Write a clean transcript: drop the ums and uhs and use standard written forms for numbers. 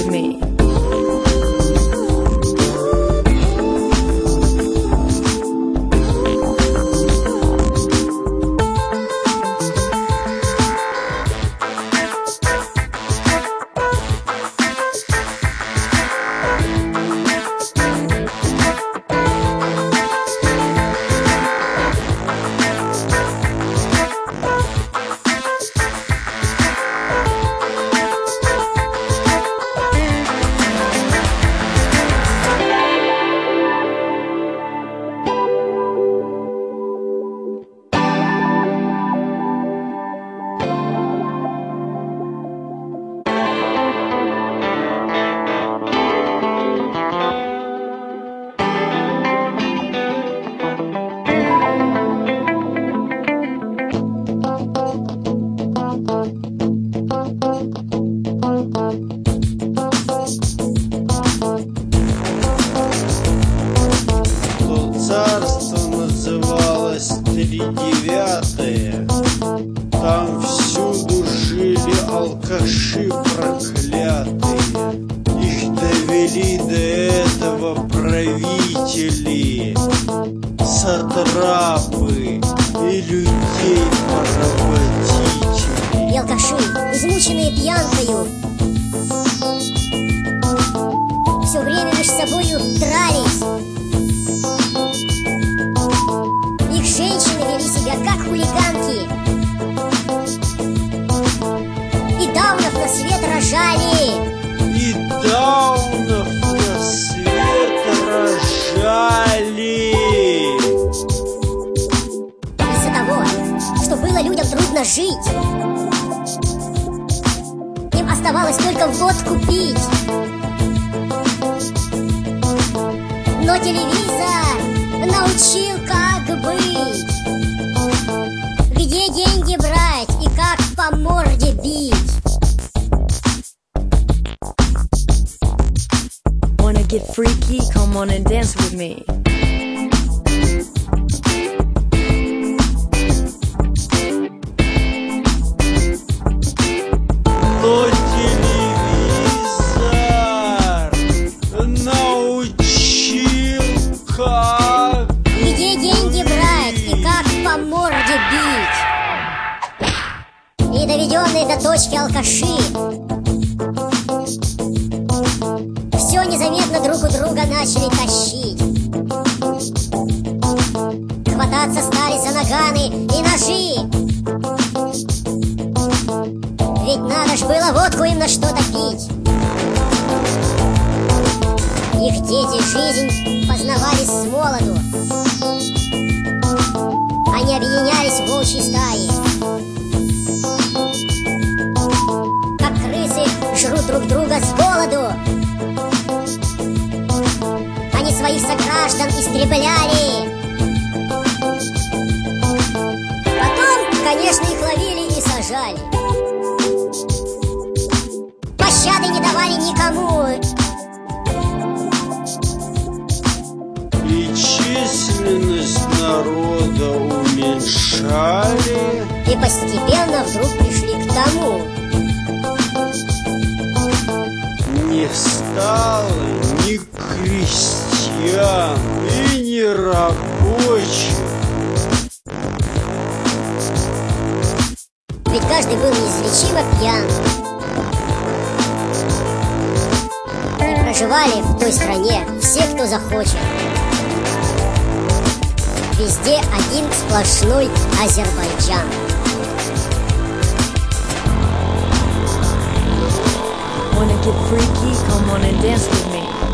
me. Царство называлось Тридевятое. Там всюду жили алкаши проклятые. Их довели до этого правители, сатрапы и людей-поработители. И алкаши, измученные пьянкою, все время между собою дрались. Их женщины вели себя как хулиганки, и даунов на свет рожали. И даунов на свет рожали. Из-за того, что было людям трудно жить, им оставалось только водку пить. Но телевизор научил, как быть, где деньги брать и как по морде бить. Wanna get freaky? Come on and dance with me. Но телевизор научил, как Где деньги брать и как по морде бить. И доведенные до точки алкаши все незаметно друг у друга начали тащить. Хвататься стали за наганы и ножи. Ведь надо ж было водку им на что-то пить. Их дети жизнь познавали с молоду. Они объединялись в волчьей стае. Как крысы жрут друг друга с голоду. Они своих сограждан истребляли. Потом, конечно, их ловили и сажали. Пощады не давали никому. и численность народа уменьшали. И постепенно вдруг пришли к тому: Не стало ни крестьян и ни рабочих. ведь каждый был неизлечимо пьян. И проживали в той стране все, кто захочет. Везде один сплошной Азербайджан. Wanna get freaky? Come on and dance with me.